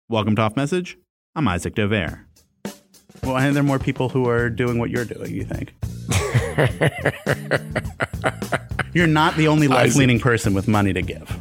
Welcome to Off Message. I'm Isaac Dover. Why are there more people who are doing what you're doing, you think? You're not the only left-leaning person with money to give.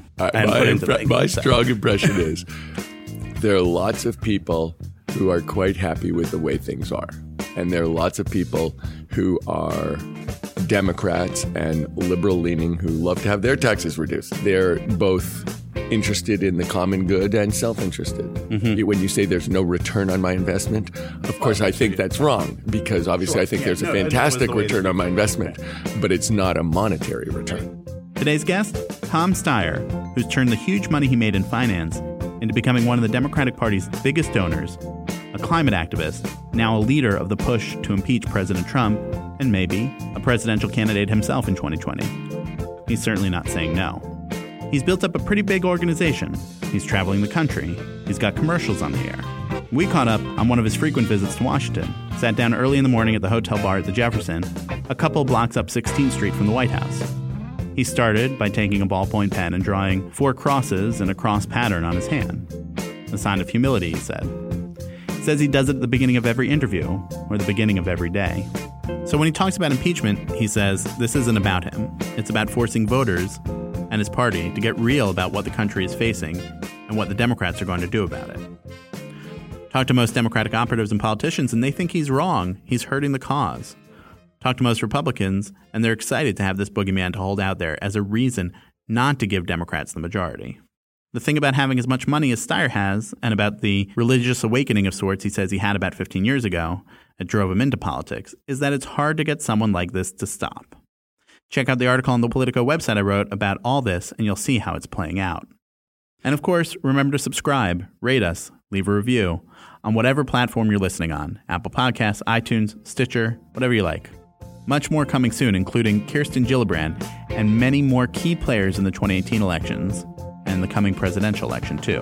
My strong impression is there are lots of people who are quite happy with the way things are. And there are lots of people who are Democrats and liberal-leaning who love to have their taxes reduced. They're both interested in the common good and self-interested. Mm-hmm. When you say there's no return on my investment, of course I think that's wrong, because obviously I think there's a fantastic return on my investment, but it's not a monetary return. Today's guest, Tom Steyer, who's turned the huge money he made in finance into becoming one of the Democratic Party's biggest donors, a climate activist, now a leader of the push to impeach President Trump, and maybe a presidential candidate himself in 2020. He's certainly not saying no. He's built up a pretty big organization. He's traveling the country. He's got commercials on the air. We caught up on one of his frequent visits to Washington, sat down early in the morning at the hotel bar at the Jefferson, a couple blocks up 16th Street from the White House. He started by taking a ballpoint pen and drawing 4 crosses and a cross pattern on his hand. A sign of humility, he said. He says he does it at the beginning of every interview, or the beginning of every day. So when he talks about impeachment, he says this isn't about him. It's about forcing voters and his party to get real about what the country is facing and what the Democrats are going to do about it. Talk to most Democratic operatives and politicians, and they think he's wrong. He's hurting the cause. Talk to most Republicans, and they're excited to have this boogeyman to hold out there as a reason not to give Democrats the majority. The thing about having as much money as Steyer has, and about the religious awakening of sorts he says he had about 15 years ago that drove him into politics, is that it's hard to get someone like this to stop. Check out the article on the Politico website I wrote about all this, and you'll see how it's playing out. And of course, remember to subscribe, rate us, leave a review on whatever platform you're listening on, Apple Podcasts, iTunes, Stitcher, whatever you like. Much more coming soon, including Kirsten Gillibrand and many more key players in the 2018 elections and the coming presidential election, too.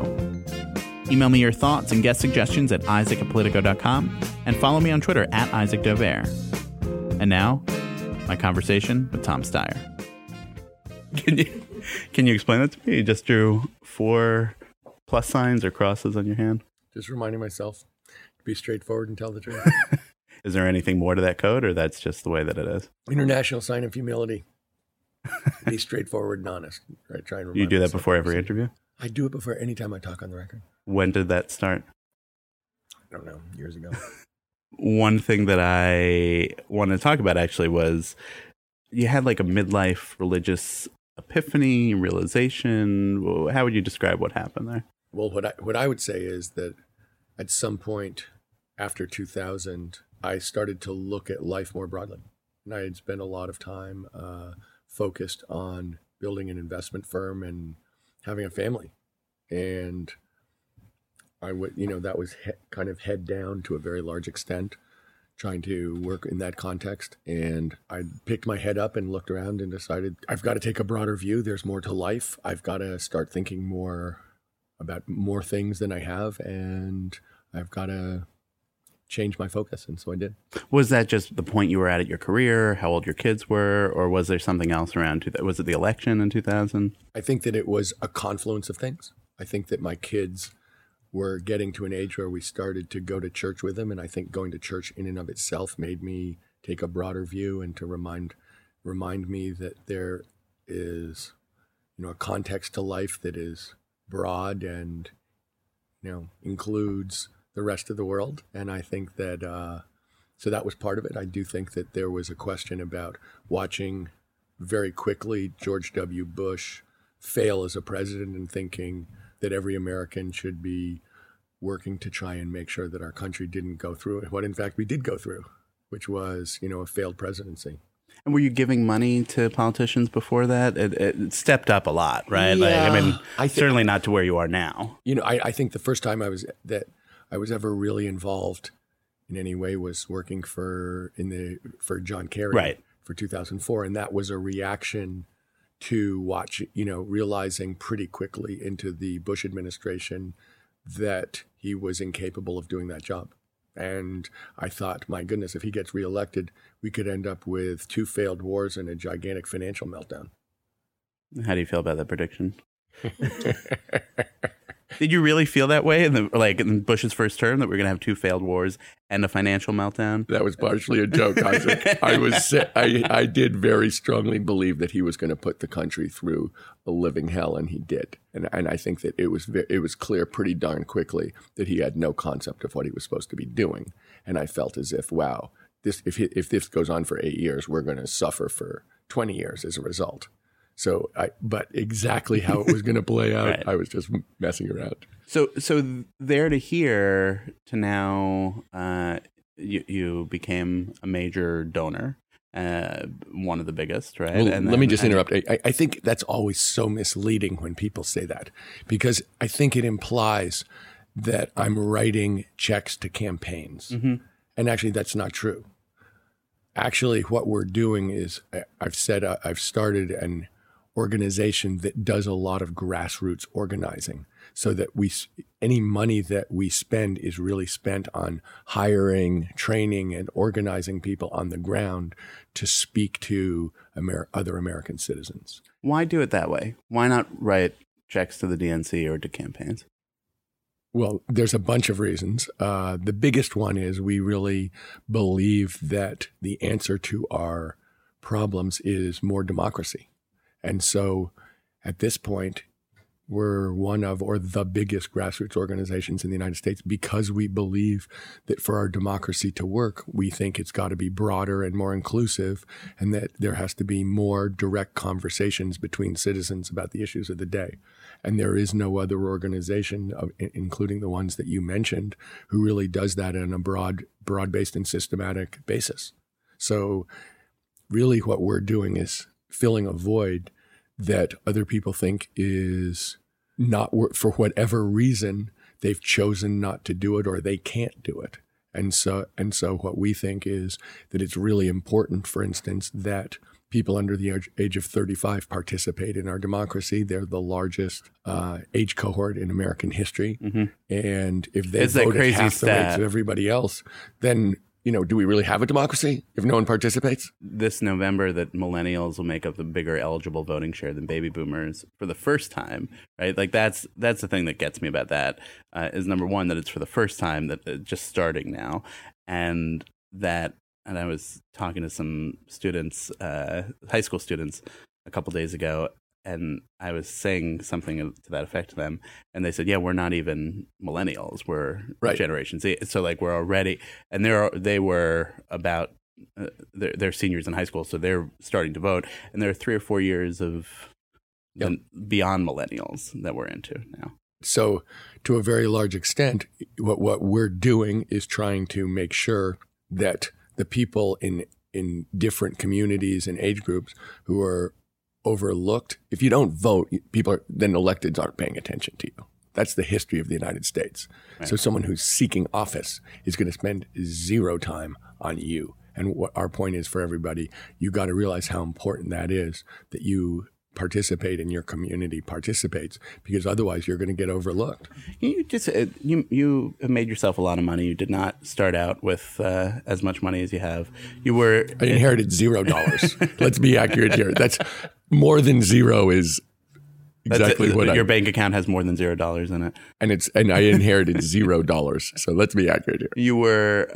Email me your thoughts and guest suggestions at isaac@politico.com and follow me on Twitter at Isaac Dover. And now, my conversation with Tom Steyer. Can you explain that to me? You just drew 4 plus signs or crosses on your hand? Just reminding myself to be straightforward and tell the truth. Is there anything more to that code, or that's just the way that it is? International sign of humility. Be straightforward and honest. Right? Try and remind you do that before every interview? I do it before any time I talk on the record. When did that start? I don't know. Years ago. One thing that I wanted to talk about actually was you had like a midlife religious epiphany, realization. How would you describe what happened there? Well, what I would say is that at some point after 2000, I started to look at life more broadly. And I had spent a lot of time focused on building an investment firm and having a family. And I would, that was kind of head down to a very large extent, trying to work in that context. And I picked my head up and looked around and decided I've got to take a broader view. There's more to life. I've got to start thinking more about more things than I have. And I've got to change my focus. And so I did. Was that just the point you were at your career, how old your kids were, or was there something else around? Was it the election in 2000? I think that it was a confluence of things. I think that my kids were getting to an age where we started to go to church with them. And I think going to church in and of itself made me take a broader view and to remind me that there is, a context to life that is broad and, includes the rest of the world. And I think that, so that was part of it. I do think that there was a question about watching very quickly George W. Bush fail as a president and thinking that every American should be working to try and make sure that our country didn't go through what in fact we did go through, which was, a failed presidency. And were you giving money to politicians before that? It stepped up a lot, right? Yeah, certainly not to where you are now. I think the first time I was ever really involved in any way was working for John Kerry, right, for 2004, and that was a reaction to realizing pretty quickly into the Bush administration that he was incapable of doing that job. And I thought, my goodness, if he gets reelected, we could end up with 2 failed wars and a gigantic financial meltdown. How do you feel about that prediction? Did you really feel that way in Bush's first term, that we're going to have 2 failed wars and a financial meltdown? That was partially a joke, Isaac. I did very strongly believe that he was going to put the country through a living hell, and he did. And I think that it was clear pretty darn quickly that he had no concept of what he was supposed to be doing. And I felt as if, wow, if this goes on for 8 years, we're going to suffer for 20 years as a result. So, but exactly how it was going to play out, right. I was just messing around. So there to here to now, you became a major donor, one of the biggest, right? Well, let me just interrupt. I think that's always so misleading when people say that, because I think it implies that I'm writing checks to campaigns. Mm-hmm. And actually, that's not true. Actually, what we're doing is I've started an organization that does a lot of grassroots organizing, so that any money that we spend is really spent on hiring, training, and organizing people on the ground to speak to other American citizens. Why do it that way? Why not write checks to the DNC or to campaigns? Well, there's a bunch of reasons. The biggest one is we really believe that the answer to our problems is more democracy. And so at this point, we're one of, or the biggest grassroots organizations in the United States, because we believe that for our democracy to work, we think it's got to be broader and more inclusive, and that there has to be more direct conversations between citizens about the issues of the day. And there is no other organization, including the ones that you mentioned, who really does that on a broad-based and systematic basis. So really what we're doing is filling a void that other people think is not, for whatever reason, they've chosen not to do it or they can't do it. And so what we think is that it's really important, for instance, that people under the age of 35 participate in our democracy. They're the largest age cohort in American history. Mm-hmm. And if they vote at half the rates of everybody else, then do we really have a democracy if no one participates? This November, that millennials will make up the bigger eligible voting share than baby boomers for the first time, right? Like that's the thing that gets me about that, is number one, that it's for the first time, that just starting now, and I was talking to some students, high school students, a couple days ago, and I was saying something to that effect to them, and they said, "Yeah, we're not even millennials; we're right. Generation Z." So, like, we're already, and they were about they're seniors in high school, so they're starting to vote, and there are 3 or 4 years of beyond millennials that we're into now. So, to a very large extent, what we're doing is trying to make sure that the people in different communities and age groups who are overlooked. If you don't vote, then electeds aren't paying attention to you. That's the history of the United States. Right. So someone who's seeking office is going to spend 0 time on you. And what our point is for everybody, you got to realize how important that is, that you participate and your community participates, because otherwise you're going to get overlooked. You just you have made yourself a lot of money. You did not start out with as much money as you have. I inherited $0. Let's be accurate here. That's more than 0 is exactly what your bank account has more than $0 in it, and I inherited $0. So let's be accurate here. You were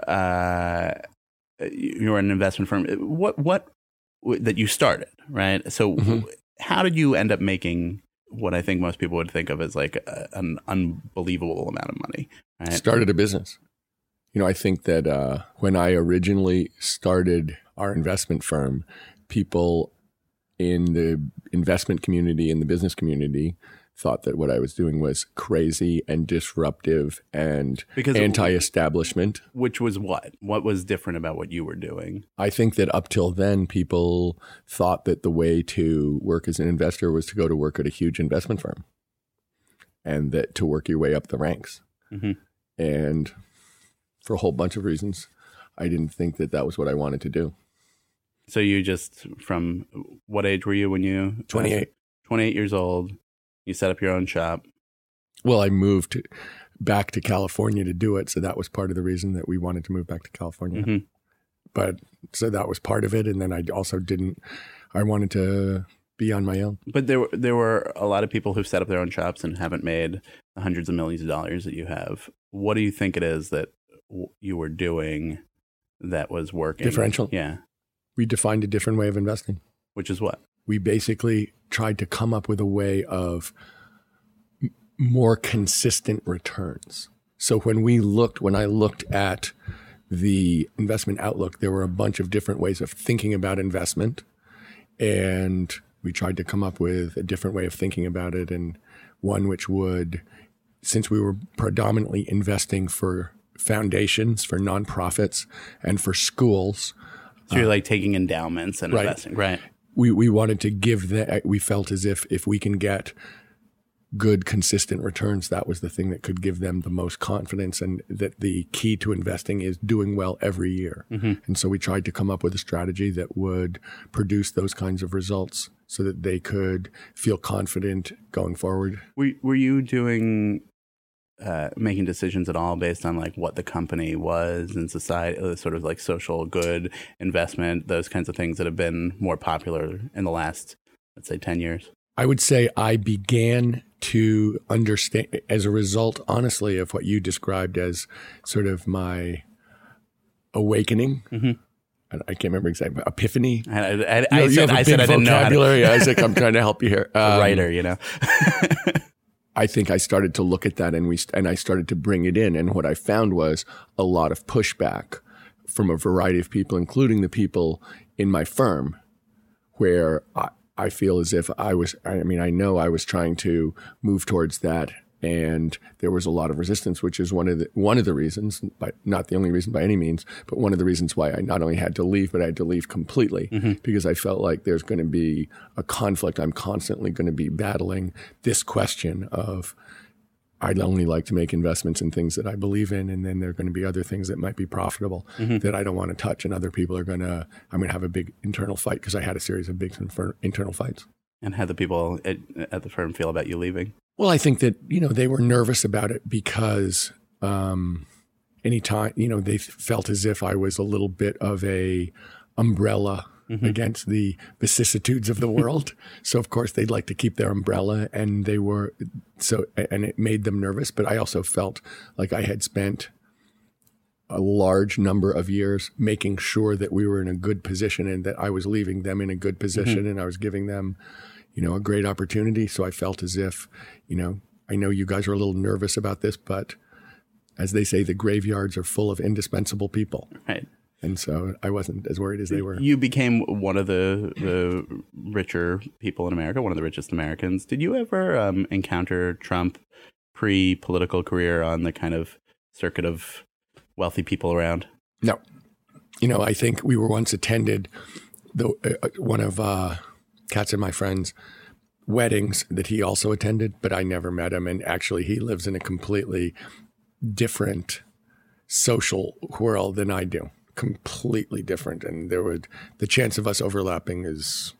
an investment firm. What that you started, right? So. Mm-hmm. How did you end up making what I think most people would think of as like an unbelievable amount of money? Right? Started a business. I think that when I originally started our investment firm, people in the investment community and the business community thought that what I was doing was crazy and disruptive and anti-establishment. Which was what? What was different about what you were doing? I think that up till then, people thought that the way to work as an investor was to go to work at a huge investment firm, and that to work your way up the ranks. Mm-hmm. And for a whole bunch of reasons, I didn't think that that was what I wanted to do. So you just, from what age were you when you? 28. 28 years old. You set up your own shop. Well, I moved back to California to do it. So that was part of the reason that we wanted to move back to California. Mm-hmm. So that was part of it. And then I also I wanted to be on my own. But there were a lot of people who've set up their own shops and haven't made the hundreds of millions of dollars that you have. What do you think it is that you were doing that was working? Differential. Yeah. We defined a different way of investing. Which is what? We basically tried to come up with a way of more consistent returns. So when I looked at the investment outlook, there were a bunch of different ways of thinking about investment. And we tried to come up with a different way of thinking about it, and one which would, since we were predominantly investing for foundations, for nonprofits, and for schools. So you're like taking endowments and investing, right? We wanted to give that. We felt as if we can get good, consistent returns, that was the thing that could give them the most confidence, and that the key to investing is doing well every year. Mm-hmm. And so we tried to come up with a strategy that would produce those kinds of results so that they could feel confident going forward. Were you doing making decisions at all based on like what the company was in society, sort of like social good investment, those kinds of things that have been more popular in the last, let's say, 10 years? I would say I began to understand as a result, honestly, of what you described as sort of my awakening. Mm-hmm. I can't remember exactly. Epiphany. I said I didn't know vocabulary. Isaac, I'm trying to help you here. A writer, you know. I think I started to look at that, and I started to bring it in. And what I found was a lot of pushback from a variety of people, including the people in my firm, where I feel as if I know I was trying to move towards that, and there was a lot of resistance, which is one of the reasons, but not the only reason by any means, but one of the reasons why I not only had to leave, but I had to leave completely, mm-hmm. because I felt like there's going to be a conflict. I'm constantly going to be battling this question of, I'd only like to make investments in things that I believe in, and then there are going to be other things that might be profitable mm-hmm. that I don't want to touch, and other people I'm going to have a big internal fight, because I had a series of big internal fights. And how the people at the firm feel about you leaving? Well, I think that, they were nervous about it because anytime, they felt as if I was a little bit of a umbrella mm-hmm. against the vicissitudes of the world. So of course they'd like to keep their umbrella, and and it made them nervous. But I also felt like I had spent a large number of years making sure that we were in a good position, and that I was leaving them in a good position, mm-hmm. and I was giving them, a great opportunity. So I felt as if, I know you guys are a little nervous about this, but as they say, the graveyards are full of indispensable people. Right. And so I wasn't as worried as they were. You became one of the richer people in America, one of the richest Americans. Did you ever encounter Trump pre-political career on the kind of circuit of wealthy people around? No. I think we were once attended one of Katz and my friend's weddings that he also attended, but I never met him. And actually, he lives in a completely different social world than I do. Completely different. And the chance of us overlapping is,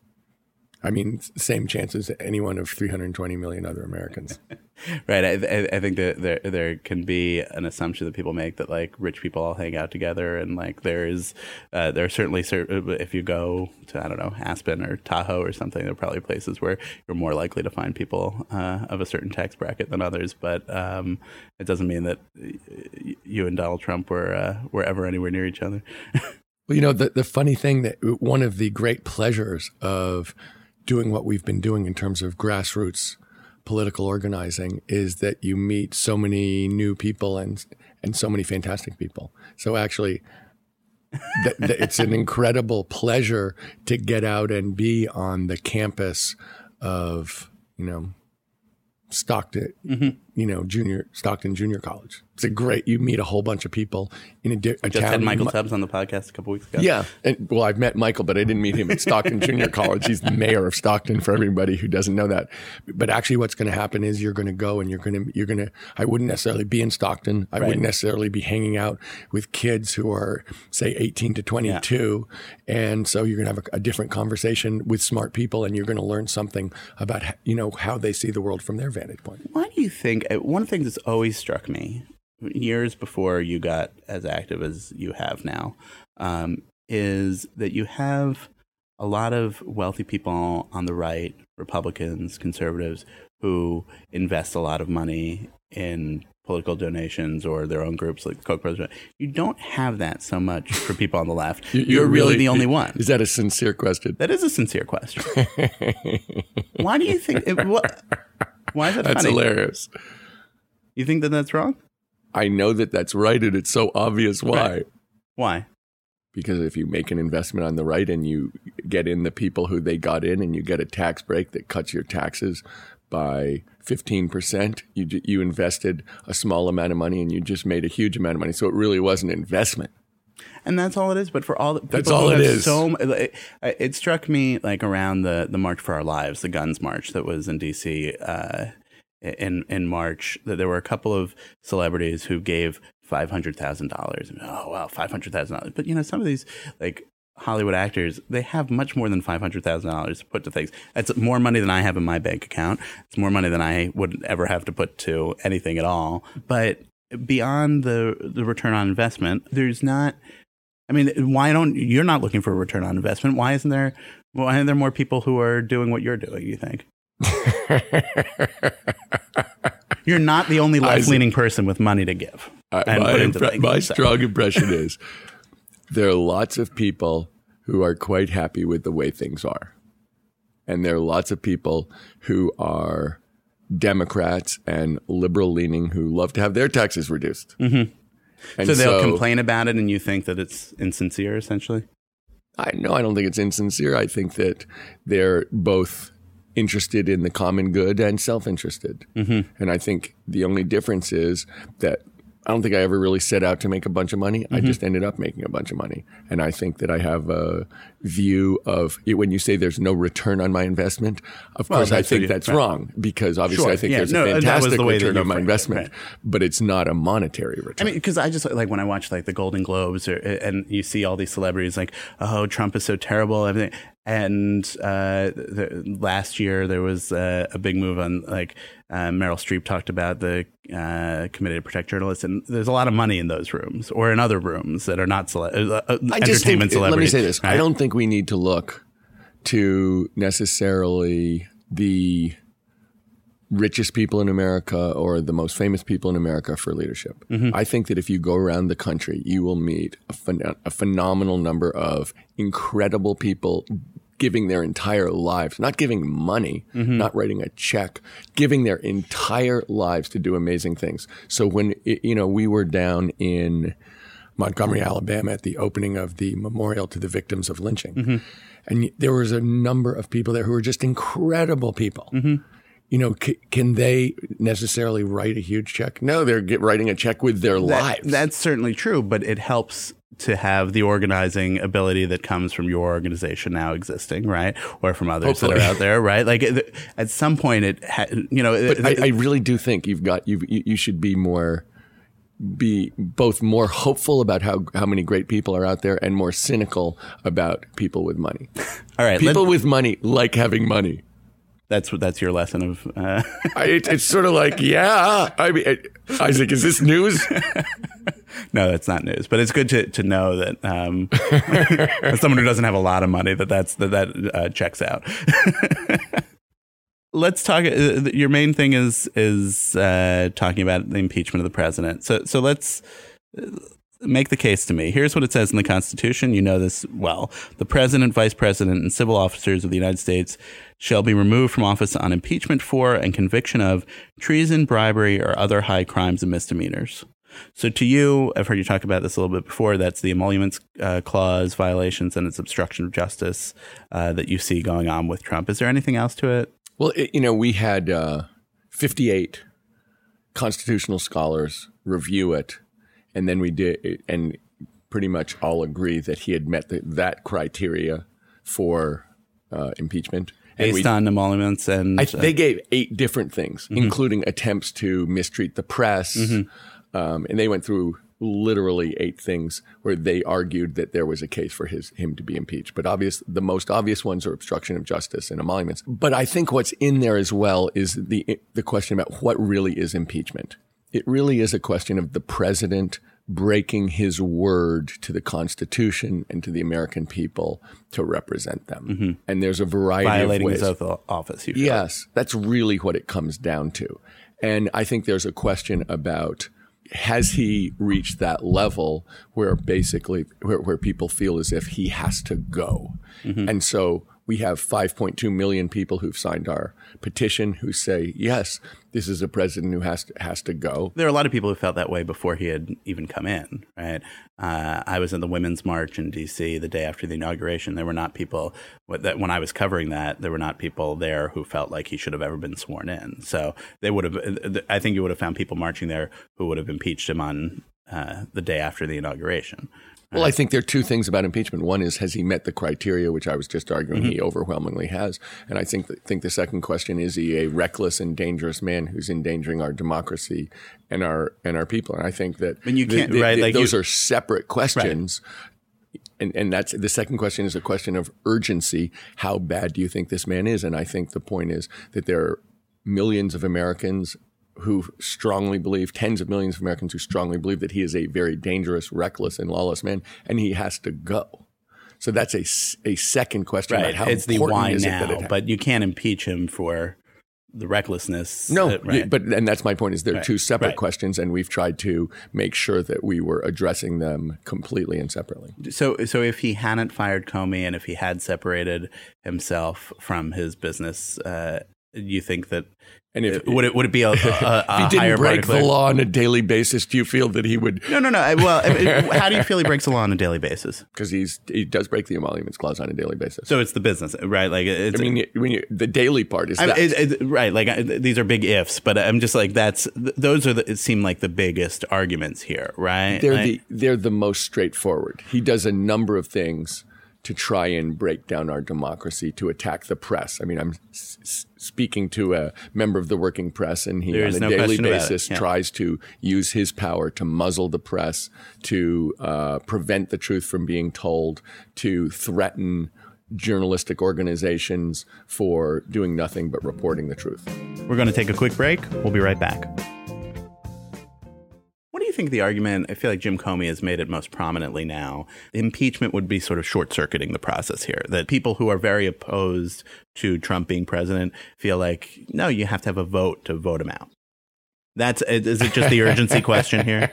same chance as any one of 320 million other Americans. Right. I think that there can be an assumption that people make that like rich people all hang out together, and like there are certainly if you go to, I don't know, Aspen or Tahoe or something, there are probably places where you're more likely to find people of a certain tax bracket than others. But it doesn't mean that you and Donald Trump were ever anywhere near each other. Well, the funny thing, that one of the great pleasures of doing what we've been doing in terms of grassroots political organizing is that you meet so many new people and so many fantastic people. So actually, it's an incredible pleasure to get out and be on the campus of, Stockton, mm-hmm. Stockton Junior College. It's you meet a whole bunch of people in a town. Just had Michael Tubbs on the podcast a couple weeks ago. Yeah. Well, I've met Michael, but I didn't meet him at Stockton Junior College. He's the mayor of Stockton, for everybody who doesn't know that. But actually what's going to happen is you're going to go and you're going to, I wouldn't necessarily be in Stockton. I wouldn't necessarily be hanging out with kids who are, say, 18 to 22. Yeah. And so you're going to have a different conversation with smart people, and you're going to learn something about, how they see the world from their vantage point. Why do you think, one of the things that's always struck me years before you got as active as you have now, is that you have a lot of wealthy people on the right, Republicans, conservatives, who invest a lot of money in political donations or their own groups like Koch brothers. You don't have that so much for people on the left. You're really the only one. Is that a sincere question? That is a sincere question. Why do you think? Why is that That's funny? hilarious. You think that that's wrong? I know that that's right, and it's so obvious why. Right. Why? Because if you make an investment on the right and you get in the people who they got in and you get a tax break that cuts your taxes by 15%, you invested a small amount of money and you just made a huge amount of money. So it really was an investment. And that's all it is. But for all the people that's all it is. It struck me like around the March for Our Lives, the guns march that was in D.C. In March, that there were a couple of celebrities who gave $500,000. Oh wow, $500,000. But some of these like Hollywood actors, they have much more than $500,000 to put to things. That's more money than I have in my bank account. It's more money than I would ever have to put to anything at all. But beyond the return on investment, there's not. I mean, you're not looking for a return on investment? Why aren't there more people who are doing what you're doing, you think? You're not the only left-leaning person with money to give. My strong impression is there are lots of people who are quite happy with the way things are. And there are lots of people who are Democrats and liberal-leaning who love to have their taxes reduced. Mm-hmm. So they'll complain about it and you think that it's insincere, essentially? I don't think it's insincere. I think that they're both interested in the common good and self-interested. Mm-hmm. And I think the only difference is that I don't think I ever really set out to make a bunch of money. Mm-hmm. I just ended up making a bunch of money. And I think that I have a view of when you say there's no return on my investment, of course, I think that's wrong because obviously I think there's a fantastic return on my investment, but it's not a monetary return. I mean, because I just like when I watch like the Golden Globes and you see all these celebrities like, oh, Trump is so terrible, everything. And last year there was a big move on like Meryl Streep talked about the Committee to Protect Journalists, and there's a lot of money in those rooms or in other rooms that are not entertainment celebrities. Let me say this: right? I don't think we need to look to necessarily the richest people in America or the most famous people in America for leadership. Mm-hmm. I think that if you go around the country, you will meet a phenomenal number of incredible people giving their entire lives, not giving money, mm-hmm. not writing a check, giving their entire lives to do amazing things. So when, we were down in Montgomery, Alabama at the opening of the memorial to the victims of lynching. Mm-hmm. And there was a number of people there who were just incredible people. Mm-hmm. Can they necessarily write a huge check? No, they're writing a check with their lives. That's certainly true, but it helps to have the organizing ability that comes from your organization now existing, right? Or from others that are out there, right? Like at some point, But I really do think you should be both more hopeful about how many great people are out there and more cynical about people with money. All right, people with money like having money. That's your lesson of. It's sort of like, yeah. I mean, Isaac, is this news? No, that's not news. But it's good to know that as someone who doesn't have a lot of money, that checks out. Let's talk. Your main thing is talking about the impeachment of the president. So let's make the case to me. Here's what it says in the Constitution. You know this well. The president, vice president, and civil officers of the United States shall be removed from office on impeachment for and conviction of treason, bribery, or other high crimes and misdemeanors. So to you, I've heard you talk about this a little bit before, that's the emoluments clause violations and its obstruction of justice that you see going on with Trump. Is there anything else to it? Well, we had 58 constitutional scholars review it, and then we did, and pretty much all agree that he had met that criteria for impeachment. Based on emoluments and... they gave 8 different things, mm-hmm. including attempts to mistreat the press. Mm-hmm. And they went through literally 8 things where they argued that there was a case for him to be impeached. But the most obvious ones are obstruction of justice and emoluments. But I think what's in there as well is the question about what really is impeachment. It really is a question of the president breaking his word to the Constitution and to the American people to represent them. And there's a variety Violating of ways. his oath of office. Usually. Yes, that's really what it comes down to. And I think there's a question about, has he reached that level where basically where people feel as if he has to go? And so we have 5.2 million people who've signed our petition who say, yes, this is a president who has to go. There are a lot of people who felt that way before he had even come in, right? I was in the Women's March in D.C. the day after the inauguration. There were not people that when I was covering that, there were not people there who felt like he should have ever been sworn in. So they would have. I think you would have found people marching there who would have impeached him on the day after the inauguration. Well, I think there are two things about impeachment. One is, has he met the criteria, which I was just arguing he overwhelmingly has. And I think the second question is he a reckless and dangerous man who's endangering our democracy and our people. And I think that you can't, right, those are separate questions. Right. And that's the second question is a question of urgency. How bad do you think this man is? And I think the point is that there are millions of Americans who strongly believe, tens of millions of Americans who strongly believe that he is a very dangerous, reckless, and lawless man, and he has to go. So that's a second question about how it's important the why is now, it that it but you can't impeach him for the recklessness. No, right. and that's my point is they're two separate questions, and we've tried to make sure that we were addressing them completely and separately. So if he hadn't fired Comey and if he had separated himself from his business, you think that would it be a if he higher didn't break bar to the law on a daily basis, do you feel that he would? No. Well, how do you feel he breaks the law on a daily basis? Because he does break the emoluments clause on a daily basis. So it's the business, right? Like it's, the daily part is right. Like these are big ifs, but I'm just like it seem like the biggest arguments here, right? They're the most straightforward. He does a number of things to try and break down our democracy, to attack the press. I mean, I'm speaking to a member of the working press, and he on a daily basis tries to use his power to muzzle the press, to prevent the truth from being told, to threaten journalistic organizations for doing nothing but reporting the truth. We're going to take a quick break. We'll be right back. What do you think the argument, I feel like Jim Comey has made it most prominently now, impeachment would be sort of short-circuiting the process here, that people who are very opposed to Trump being president feel like, no, you have to have a vote to vote him out. Is it just the urgency question here?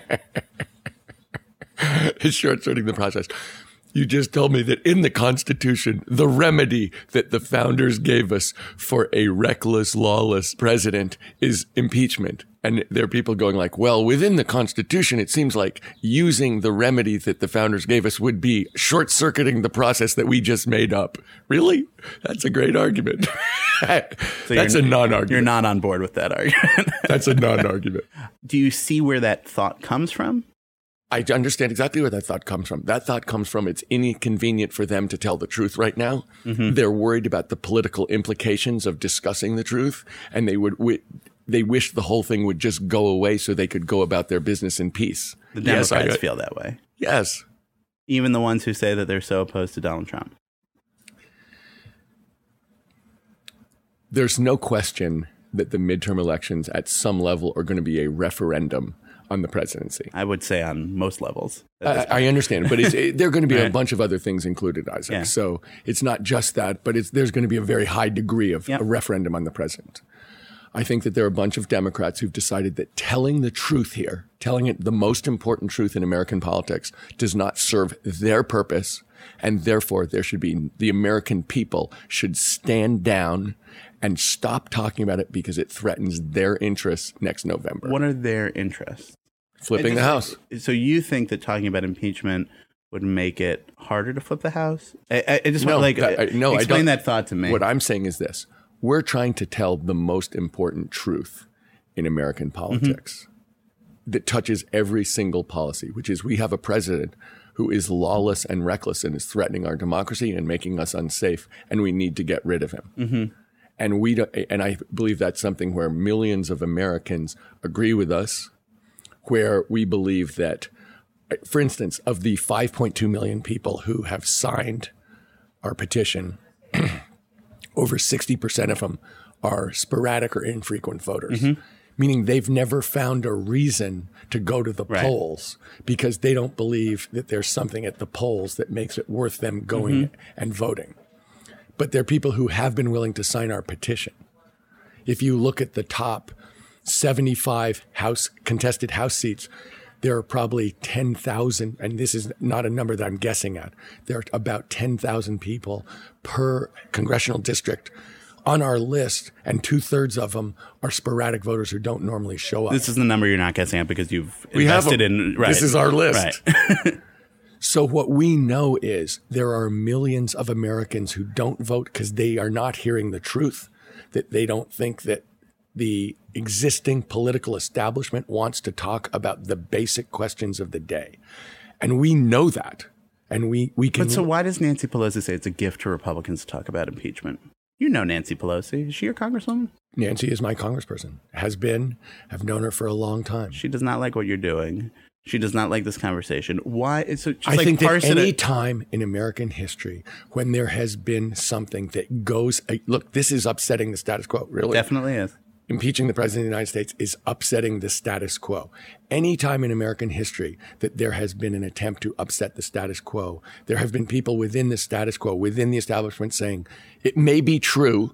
It's short-circuiting the process. You just told me that in the Constitution, the remedy that the founders gave us for a reckless, lawless president is impeachment. And there are people going like, well, within the Constitution, it seems like using the remedy that the founders gave us would be short-circuiting the process that we just made up. Really? That's a great argument. That's a non-argument. You're not on board with that argument. That's a non-argument. Do you see where that thought comes from? I understand exactly where that thought comes from. That thought comes from it's inconvenient for them to tell the truth right now. Mm-hmm. They're worried about the political implications of discussing the truth, and they wish the whole thing would just go away so they could go about their business in peace. The Democrats feel that way. Yes. Even the ones who say that they're so opposed to Donald Trump. There's no question that the midterm elections at some level are going to be a referendum on the presidency. I would say on most levels. I understand, but there are going to be a bunch of other things included, Isaac. Yeah. So it's not just that, but there's going to be a very high degree of a referendum on the president. I think that there are a bunch of Democrats who've decided that telling the truth here, telling it the most important truth in American politics, does not serve their purpose, and therefore the American people should stand down and stop talking about it because it threatens their interests next November. What are their interests? Flipping the House. So you think that talking about impeachment would make it harder to flip the House? I just want to explain that thought to me. What I'm saying is this. We're trying to tell the most important truth in American politics that touches every single policy, which is we have a president who is lawless and reckless and is threatening our democracy and making us unsafe, and we need to get rid of him. Mm-hmm. And I believe that's something where millions of Americans agree with us, where we believe that, for instance, of the 5.2 million people who have signed our petition, over 60% of them are sporadic or infrequent voters, meaning they've never found a reason to go to the Right. polls because they don't believe that there's something at the polls that makes it worth them going and voting. But there are people who have been willing to sign our petition. If you look at the top 75 contested House seats, there are probably 10,000, and this is not a number that I'm guessing at. There are about 10,000 people per congressional district on our list, and 2/3 of them are sporadic voters who don't normally show up. This is the number you're not guessing at because you've We have invested them. in. Right. This is our list. Right. So what we know is there are millions of Americans who don't vote because they are not hearing the truth, that they don't think that the existing political establishment wants to talk about the basic questions of the day. And we know that. And we can. But so why does Nancy Pelosi say it's a gift to Republicans to talk about impeachment? You know Nancy Pelosi. Is she your congresswoman? Nancy is my congressperson, has been. I've known her for a long time. She does not like what you're doing. She does not like this conversation. Why? So just I like think that parse it any at- time in American history when there has been something that goes, look, this is upsetting the status quo, really. Definitely is. Impeaching the president of the United States is upsetting the status quo. Any time in American history that there has been an attempt to upset the status quo, there have been people within the status quo, within the establishment saying, it may be true,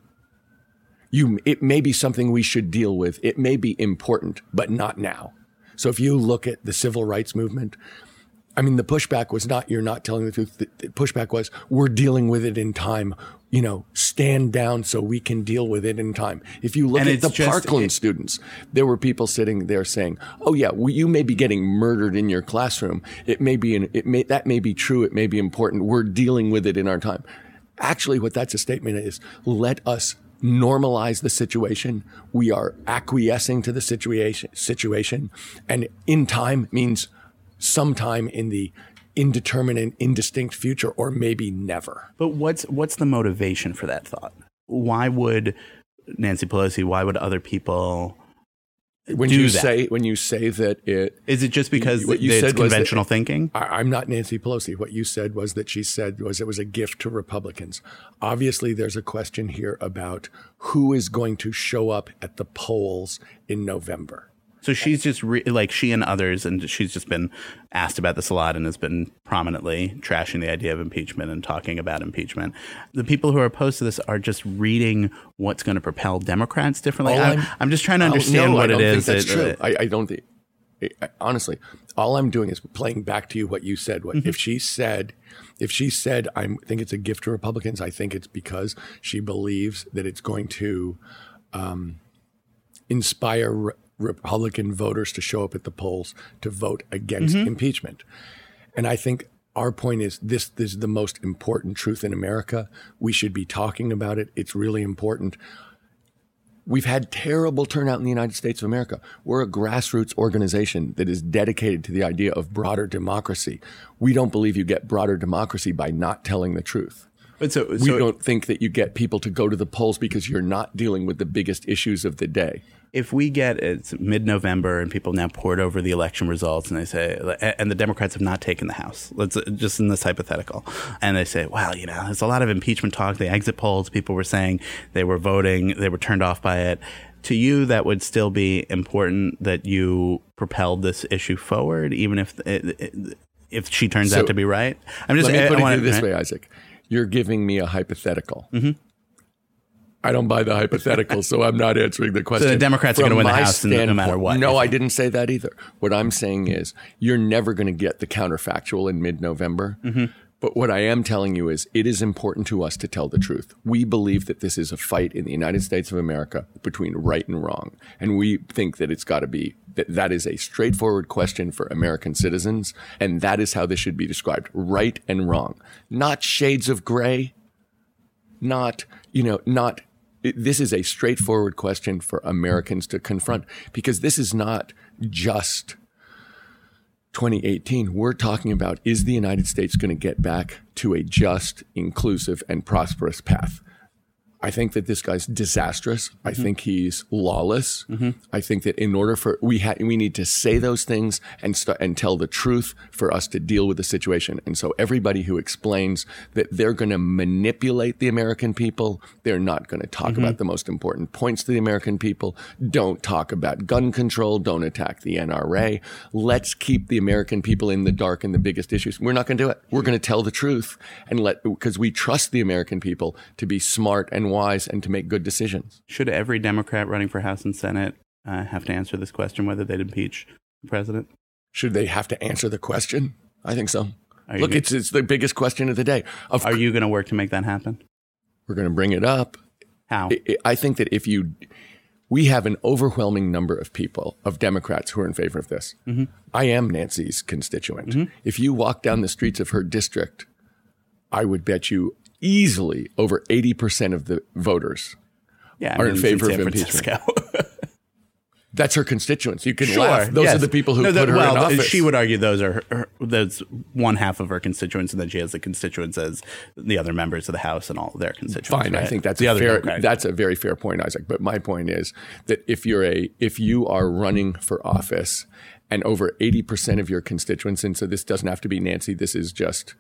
it may be something we should deal with, it may be important, but not now. So if you look at the civil rights movement, I mean, the pushback was not, you're not telling the truth. The pushback was, we're dealing with it in time. Stand down so we can deal with it in time. If you look And at it's the just- Parkland students, there were people sitting there saying, oh yeah, well, you may be getting murdered in your classroom. That may be true. It may be important. We're dealing with it in our time. Actually, what that's a statement is, let us normalize the situation. We are acquiescing to the situation. And in time means sometime in the indeterminate, indistinct future, or maybe never. But what's the motivation for that thought? Why would Nancy Pelosi? Why would other people When do you that? When you say that it, Is it just because what you it's said was that- conventional thinking? I'm not Nancy Pelosi. What you said was that she said was it was a gift to Republicans. Obviously, there's a question here about who is going to show up at the polls in November. So she's just like she and others, and she's just been asked about this a lot and has been prominently trashing the idea of impeachment and talking about impeachment. The people who are opposed to this are just reading what's going to propel Democrats differently. I'm just trying to understand what I don't it is. think that's true. I don't think. Honestly, all I'm doing is playing back to you what you said. If she said, I think it's a gift to Republicans, I think it's because she believes that it's going to inspire Republican voters to show up at the polls to vote against impeachment. And I think our point is this is the most important truth in America. We should be talking about it. It's really important. We've had terrible turnout in the United States of America. We're a grassroots organization that is dedicated to the idea of broader democracy. We don't believe you get broader democracy by not telling the truth. But We don't think that you get people to go to the polls because you're not dealing with the biggest issues of the day. if we get it's mid-November and people now poured over the election results and they say, and the Democrats have not taken the House, let's just in this hypothetical, and they say, well, you know, there's a lot of impeachment talk. The exit polls, people were saying they were voting, they were turned off by it. To you, that would still be important that you propelled this issue forward, even if she turns out to be right. I'm just. Let me put it this way, Isaac. You're giving me a hypothetical. Mm-hmm. I don't buy the hypothetical, so I'm not answering the question. So the Democrats are going to win the House no matter what. No, I didn't say that either. What I'm saying is you're never going to get the counterfactual in mid-November. Mm-hmm. But what I am telling you is it is important to us to tell the truth. We believe that this is a fight in the United States of America between right and wrong. And we think that it's got to be that is a straightforward question for American citizens. And that is how this should be described. Right and wrong. Not shades of gray. This is a straightforward question for Americans to confront, because this is not just 2018. We're talking about, is the United States going to get back to a just, inclusive, and prosperous path? I think that this guy's disastrous. I think he's lawless. I think that in order for we need to say those things and tell the truth for us to deal with the situation. And so everybody who explains that they're going to manipulate the American people, they're not going to talk about the most important points to the American people. Don't talk about gun control. Don't attack the NRA. Let's keep the American people in the dark in the biggest issues. We're not going to do it. We're going to tell the truth because we trust the American people to be smart and wise and to make good decisions. Should every Democrat running for House and Senate have to answer this question, whether they'd impeach the president? Should they have to answer the question? I think so. Look, it's the biggest question of the day. Are you going to work to make that happen? We're going to bring it up. How? I think that we have an overwhelming number of people, of Democrats, who are in favor of this. I am Nancy's constituent. If you walk down the streets of her district, I would bet you easily over 80% of the voters are in favor of impeachment. That's her constituents. You can laugh. Those are the people who put her in office. She would argue that's one half of her constituents, and then she has the constituents as the other members of the House and all of their constituents. Fine, right? I think that's a very fair point, Isaac. But my point is that if you are running for office and over 80% of your constituents, and so this doesn't have to be Nancy, this is just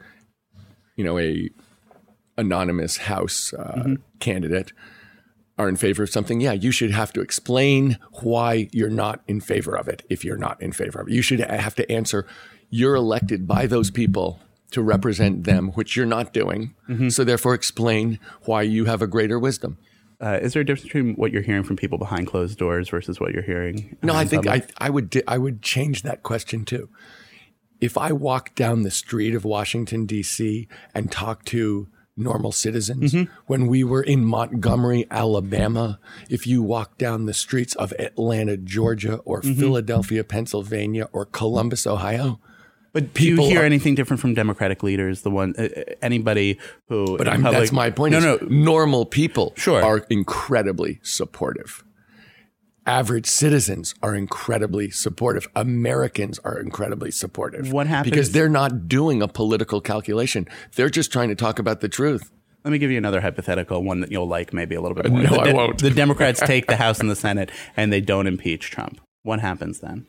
a anonymous House candidate, are in favor of something, you should have to explain why you're not in favor of it. If you're not in favor of it, you should have to answer. You're elected by those people to represent them, which you're not doing. So therefore, explain why you have a greater wisdom. Is there a difference between what you're hearing from people behind closed doors versus what you're hearing? No, I think I would change that question too. If I walk down the street of Washington, D.C. and talk to normal citizens, when we were in Montgomery, Alabama, if you walk down the streets of Atlanta, Georgia, or Philadelphia, Pennsylvania, or Columbus, Ohio. But do you hear anything different from Democratic leaders? Anybody who? But that's my point. Normal people are incredibly supportive. Average citizens are incredibly supportive. Americans are incredibly supportive. What happens? Because they're not doing a political calculation. They're just trying to talk about the truth. Let me give you another hypothetical, one that you'll like maybe a little bit more. No, I won't. The Democrats take the House and the Senate and they don't impeach Trump. What happens then?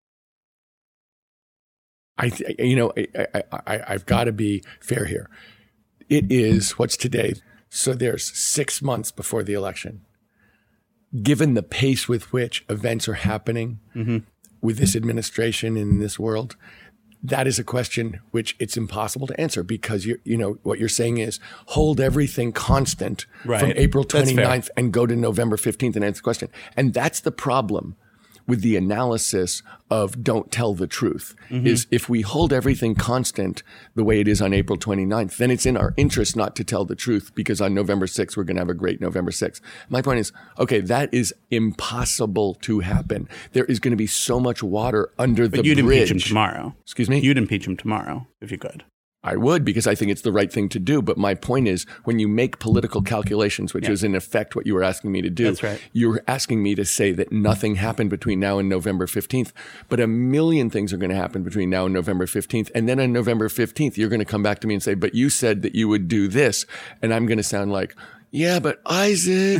I've got to be fair here. It is, what's today? So there's 6 months before the election. Given the pace with which events are happening with this administration and in this world, that is a question which it's impossible to answer because what you're saying is hold everything constant from April 29th and go to November 15th and answer the question. And that's the problem with the analysis of don't tell the truth, is if we hold everything constant the way it is on April 29th, then it's in our interest not to tell the truth because on November 6th, we're going to have a great November 6th. My point is, okay, that is impossible to happen. There is going to be so much water under the bridge. But you'd impeach him tomorrow. Excuse me? You'd impeach him tomorrow if you could. I would, because I think it's the right thing to do. But my point is, when you make political calculations, which is in effect what you were asking me to do, that's right. You're asking me to say that nothing happened between now and November 15th. But a million things are going to happen between now and November 15th. And then on November 15th, you're going to come back to me and say, but you said that you would do this. And I'm going to sound like, yeah, but Isaac...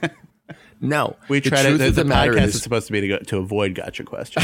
No, we try to. The podcast is supposed to be to avoid gotcha questions.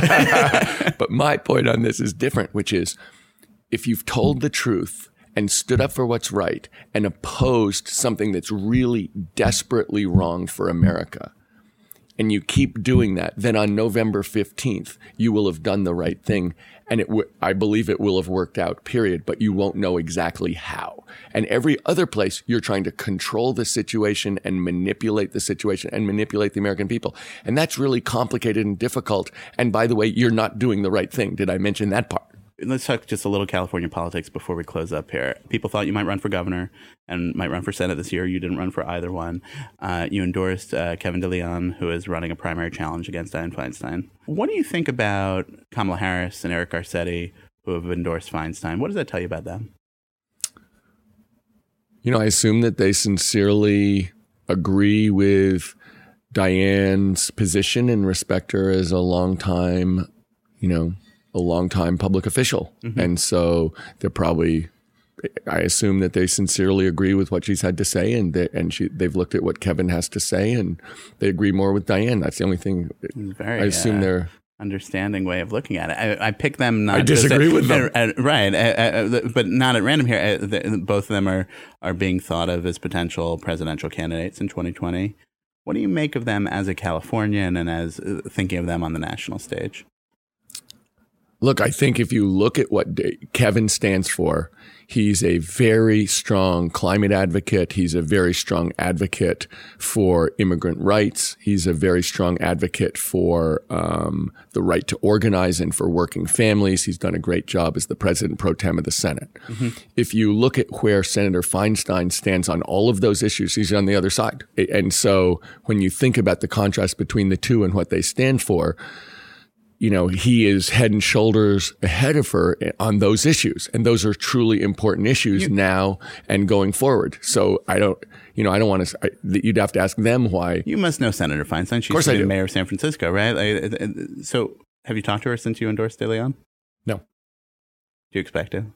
But my point on this is different, which is if you've told the truth and stood up for what's right and opposed something that's really desperately wrong for America, and you keep doing that, then on November 15th, you will have done the right thing. And I believe it will have worked out, period, but you won't know exactly how. And every other place, you're trying to control the situation and manipulate the situation and manipulate the American people. And that's really complicated and difficult. And by the way, you're not doing the right thing. Did I mention that part? Let's talk just a little California politics before we close up here. People thought you might run for governor and might run for Senate this year. You didn't run for either one. You endorsed Kevin DeLeon, who is running a primary challenge against Dianne Feinstein. What do you think about Kamala Harris and Eric Garcetti, who have endorsed Feinstein? What does that tell you about them? I assume that they sincerely agree with Dianne's position and respect her as a longtime public official. And so they're probably I assume that they sincerely agree with what she's had to say, and they've looked at what Kevin has to say, and they agree more with Diane. That's the only thing. Very, I assume they're understanding way of looking at it. I pick them not. I disagree with them, right? But not at random here. Both of them are being thought of as potential presidential candidates in 2020. What do you make of them as a Californian and as thinking of them on the national stage? Look, I think if you look at what Kevin stands for, he's a very strong climate advocate. He's a very strong advocate for immigrant rights. He's a very strong advocate for the right to organize and for working families. He's done a great job as the president pro tem of the Senate. Mm-hmm. If you look at where Senator Feinstein stands on all of those issues, he's on the other side. And so when you think about the contrast between the two and what they stand for, you know, he is head and shoulders ahead of her on those issues. And those are truly important issues now and going forward. So I don't want to, you'd have to ask them why. You must know Senator Feinstein. She's the mayor of San Francisco, right? So have you talked to her since you endorsed De Leon? No. Do you expect to?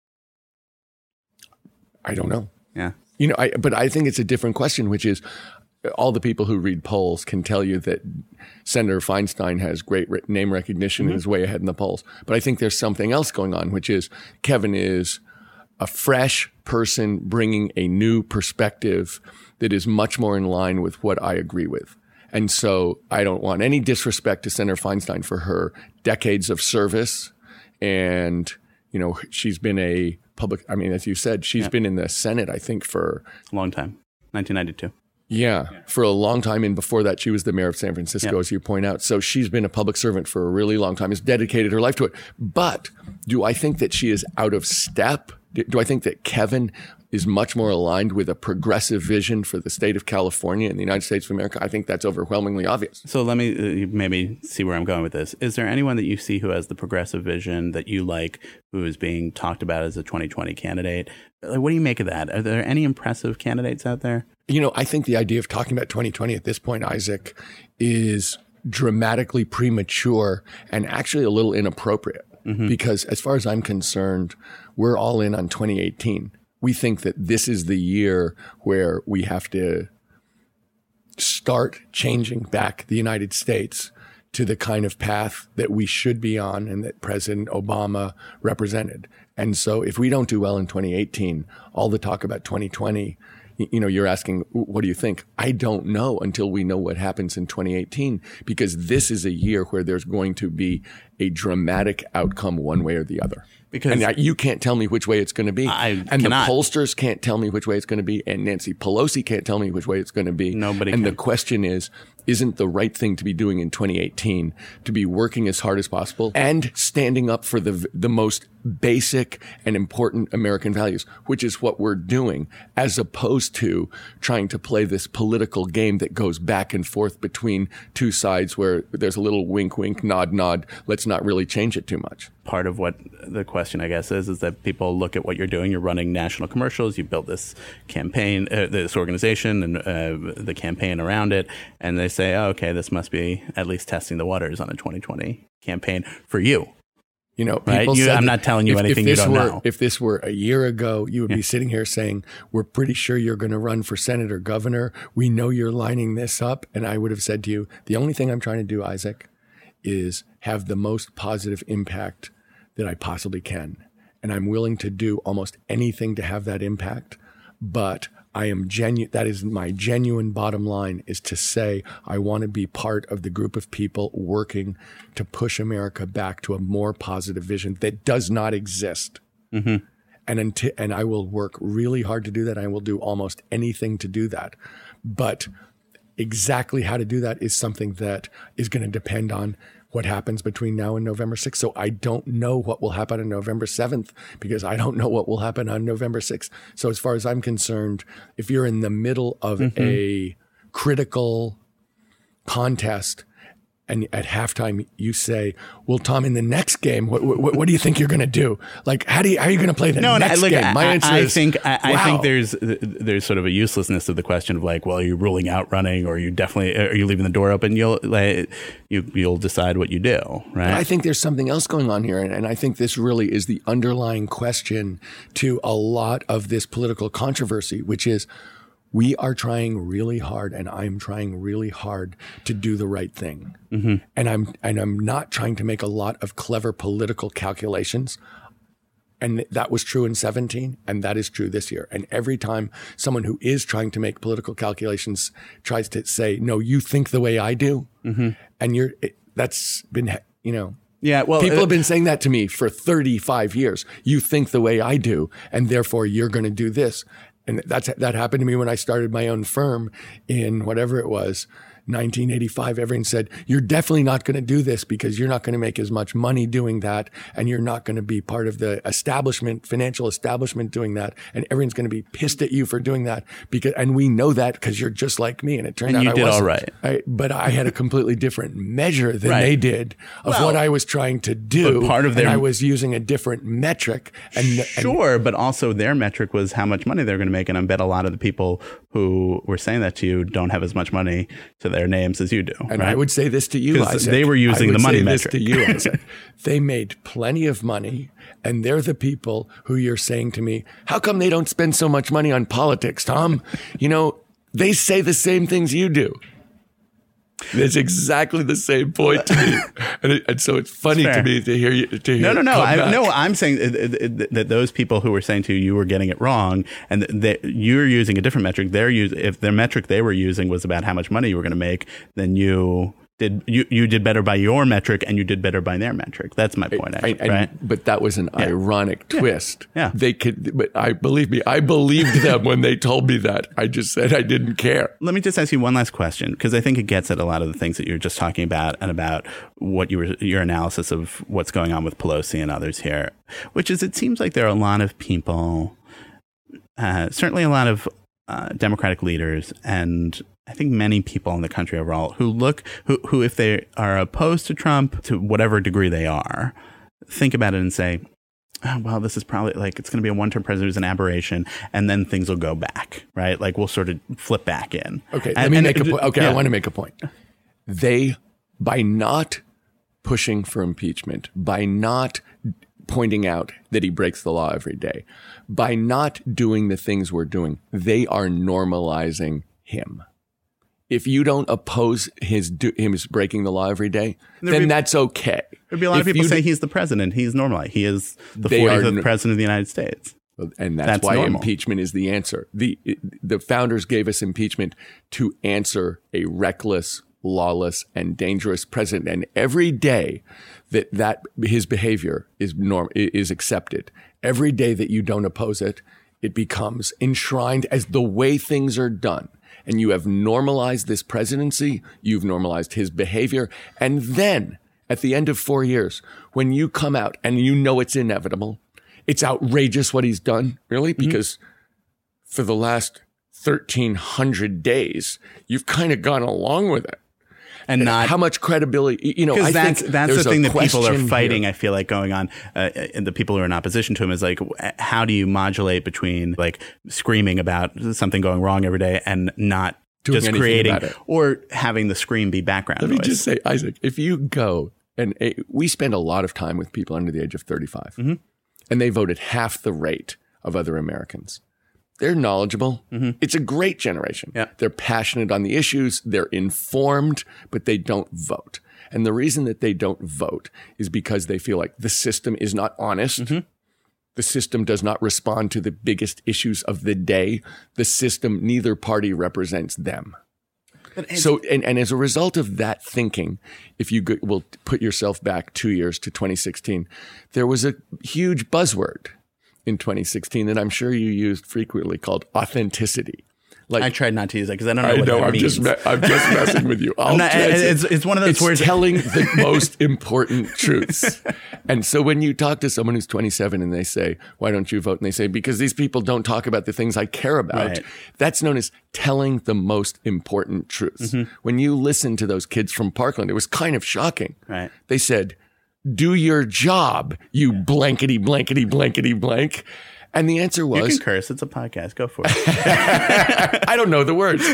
I don't know. Yeah. You know, but I think it's a different question, which is, all the people who read polls can tell you that Senator Feinstein has great name recognition and is way ahead in the polls. But I think there's something else going on, which is Kevin is a fresh person bringing a new perspective that is much more in line with what I agree with. And so I don't want any disrespect to Senator Feinstein for her decades of service. And, you know, she's been a public, I mean, as you said, she's been in the Senate, I think, for a long time, 1992. Yeah, for a long time. And before that, she was the mayor of San Francisco, as you point out. So she's been a public servant for a really long time, has dedicated her life to it. But do I think that she is out of step? Do I think that Kevin is much more aligned with a progressive vision for the state of California and the United States of America? I think that's overwhelmingly obvious. So let me maybe see where I'm going with this. Is there anyone that you see who has the progressive vision that you like, who is being talked about as a 2020 candidate? What do you make of that? Are there any impressive candidates out there? You know, I think the idea of talking about 2020 at this point, Isaac, is dramatically premature and actually a little inappropriate. Mm-hmm. Because as far as I'm concerned, we're all in on 2018. We think that this is the year where we have to start changing back the United States to the kind of path that we should be on and that President Obama represented. And so if we don't do well in 2018, all the talk about 2020, you know, you're asking, what do you think? I don't know until we know what happens in 2018, because this is a year where there's going to be a dramatic outcome one way or the other. And you can't tell me which way it's going to be. And the pollsters can't tell me which way it's going to be. And Nancy Pelosi can't tell me which way it's going to be. Nobody can. And the question is, isn't the right thing to be doing in 2018 to be working as hard as possible and standing up for the most basic and important American values, which is what we're doing, as opposed to trying to play this political game that goes back and forth between two sides where there's a little wink, wink, nod, nod. Let's not really change it too much. Part of what the question, I guess, is that people look at what you're doing. You're running national commercials. You built this campaign, this organization, and the campaign around it. And they say, oh, okay, this must be at least testing the waters on a 2020 campaign for you. You know, right? I'm not telling you anything you don't know. If this were a year ago, you would be sitting here saying, we're pretty sure you're going to run for Senate or governor. We know you're lining this up. And I would have said to you, the only thing I'm trying to do, Isaac, is have the most positive impact that I possibly can. And I'm willing to do almost anything to have that impact. But I am that is my genuine bottom line, is to say I want to be part of the group of people working to push America back to a more positive vision that does not exist. Mm-hmm. And I will work really hard to do that. I will do almost anything to do that. But exactly how to do that is something that is going to depend on what happens between now and November 6th. So I don't know what will happen on November 7th because I don't know what will happen on November 6th. So as far as I'm concerned, if you're in the middle of a critical contest and at halftime you say, "Well, Tom, in the next game, what do you think you're going to do? Like, how are you going to play the next game?" My answer is, I think there's sort of a uselessness to the question of like, well, are you ruling out running, or are you leaving the door open? You'll decide what you do, right? I think there's something else going on here, and I think this really is the underlying question to a lot of this political controversy, which is, we are trying really hard, and I'm trying really hard to do the right thing. Mm-hmm. And I'm not trying to make a lot of clever political calculations. And that was true in 2017, and that is true this year. And every time someone who is trying to make political calculations tries to say, "No, you think the way I do," mm-hmm. and that's been, yeah, well, people have been saying that to me for 35 years. You think the way I do, and therefore you're going to do this. And that happened to me when I started my own firm in whatever it was, 1985. Everyone said, "You're definitely not going to do this because you're not going to make as much money doing that, and you're not going to be part of the financial establishment doing that, and everyone's going to be pissed at you for doing that and we know that because you're just like me." And it turned out you I did wasn't. All right. But I had a completely different measure than they did of what I was trying to do. But part of and I was using a different metric. But also their metric was how much money they're going to make. And I bet a lot of the people who were saying that to you don't have as much money to their names as you do. And right? I would say this to you, Isaac. They were using the money metric. This to you, Isaac. They made plenty of money, and they're the people who you're saying to me, "How come they don't spend so much money on politics, Tom?" They say the same things you do. It's exactly the same point to me, and so it's funny to me to hear you. I'm saying that those people who were saying to you were getting it wrong, and that you're using a different metric. If their metric they were using was about how much money you were going to make, then you did better by your metric, and you did better by their metric. That's my point, actually, right? But that was an ironic twist. Yeah. They could, but I believed them when they told me that. I just said I didn't care. Let me just ask you one last question, because I think it gets at a lot of the things that you're just talking about, and about what your analysis of what's going on with Pelosi and others here, which is, it seems like there are a lot of people, certainly a lot of Democratic leaders, and I think many people in the country overall who if they are opposed to Trump to whatever degree they are, think about it and say, "Oh, well, this is probably like, it's going to be a one-term president who's an aberration, and then things will go back, right? Like we'll sort of flip back in." Okay, let me make a point. Okay, yeah. I want to make a point. By not pushing for impeachment, by not pointing out that he breaks the law every day, by not doing the things we're doing, they are normalizing him. If you don't oppose him breaking the law every day, then that's okay. There'd be a lot of people say he's the president. He's normal. He is the 45th president of the United States. And that's why normal. Impeachment is the answer. The founders gave us impeachment to answer a reckless, lawless, and dangerous president. And every day that his behavior is accepted, every day that you don't oppose it, it becomes enshrined as the way things are done. And you have normalized this presidency, you've normalized his behavior. And then at the end of 4 years, when you come out and you know it's inevitable, it's outrageous what he's done, really, because for the last 1,300 days, you've kind of gone along with it. And not how much credibility, I think that's the thing that people are fighting. Here. I feel like going on, and the people who are in opposition to him is like, how do you modulate between like screaming about something going wrong every day and not doing just creating or having the scream be background noise? Let me just say, Isaac, if you go and we spend a lot of time with people under the age of 35, and they voted half the rate of other Americans. They're knowledgeable. Mm-hmm. It's a great generation. Yeah. They're passionate on the issues. They're informed, but they don't vote. And the reason that they don't vote is because they feel like the system is not honest. Mm-hmm. The system does not respond to the biggest issues of the day. The system, neither party represents them. So, and as a result of that thinking, if you will put yourself back 2 years to 2016, there was a huge buzzword in 2016 that I'm sure you used frequently called authenticity. Like, I tried not to use it because I don't know what that means. I'm just messing with you. It's one of those words. Telling the most important truths. And so when you talk to someone who's 27 and they say, why don't you vote? And they say, because these people don't talk about the things I care about. Right. That's known as telling the most important truths. When you listen to those kids from Parkland, it was kind of shocking. Right. They said, do your job, you blankety, blankety, blankety, blank. And the answer was... You can curse. It's a podcast. Go for it. I don't know the words.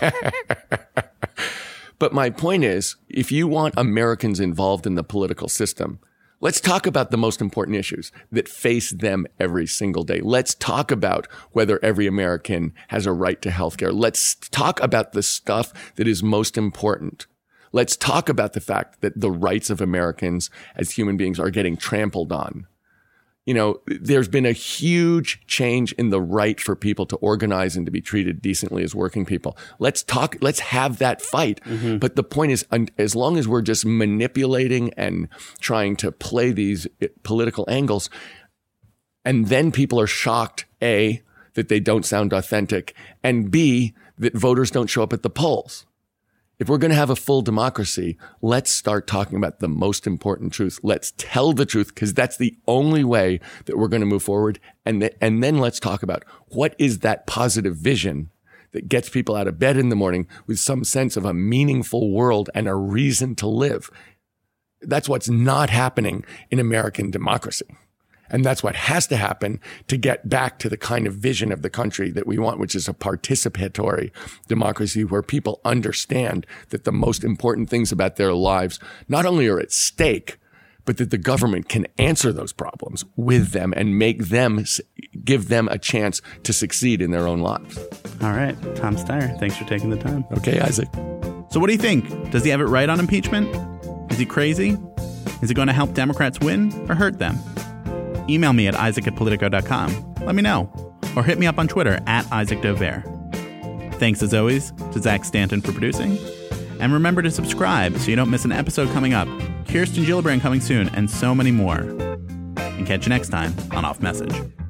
But my point is, if you want Americans involved in the political system, let's talk about the most important issues that face them every single day. Let's talk about whether every American has a right to health care. Let's talk about the stuff that is most important. Let's talk about the fact that the rights of Americans as human beings are getting trampled on. You know, there's been a huge change in the right for people to organize and to be treated decently as working people. Let's have that fight. But the point is, as long as we're just manipulating and trying to play these political angles, and then people are shocked, A, that they don't sound authentic, and B, that voters don't show up at the polls. If we're going to have a full democracy, let's start talking about the most important truth. Let's tell the truth, because that's the only way that we're going to move forward. And then let's talk about what is that positive vision that gets people out of bed in the morning with some sense of a meaningful world and a reason to live. That's what's not happening in American democracy. And that's what has to happen to get back to the kind of vision of the country that we want, which is a participatory democracy where people understand that the most important things about their lives not only are at stake, but that the government can answer those problems with them and give them a chance to succeed in their own lives. All right. Tom Steyer, thanks for taking the time. Okay, Isaac. So what do you think? Does he have it right on impeachment? Is he crazy? Is it going to help Democrats win or hurt them? Email me at isaac@politico.com. Let me know. Or hit me up on Twitter @IsaacDovere. Thanks as always to Zach Stanton for producing. And remember to subscribe so you don't miss an episode coming up. Kirsten Gillibrand coming soon, and so many more. And catch you next time on Off Message.